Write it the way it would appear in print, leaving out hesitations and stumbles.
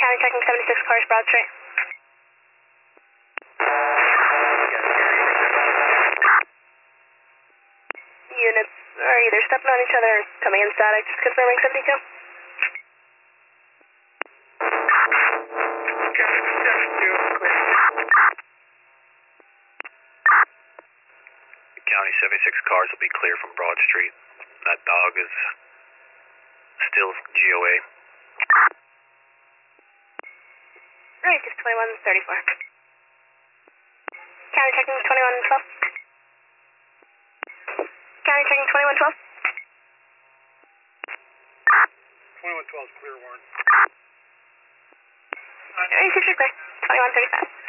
County checking 76 cars, Broad Street. Units are either stepping on each other or coming in static, just confirming 72. County 76 cars will be clear from Broad Street. That dog is still GOA. Right, just 2134. County checking 2112. County checking 2112. 2112 is clear, Warren. Clear. 2135.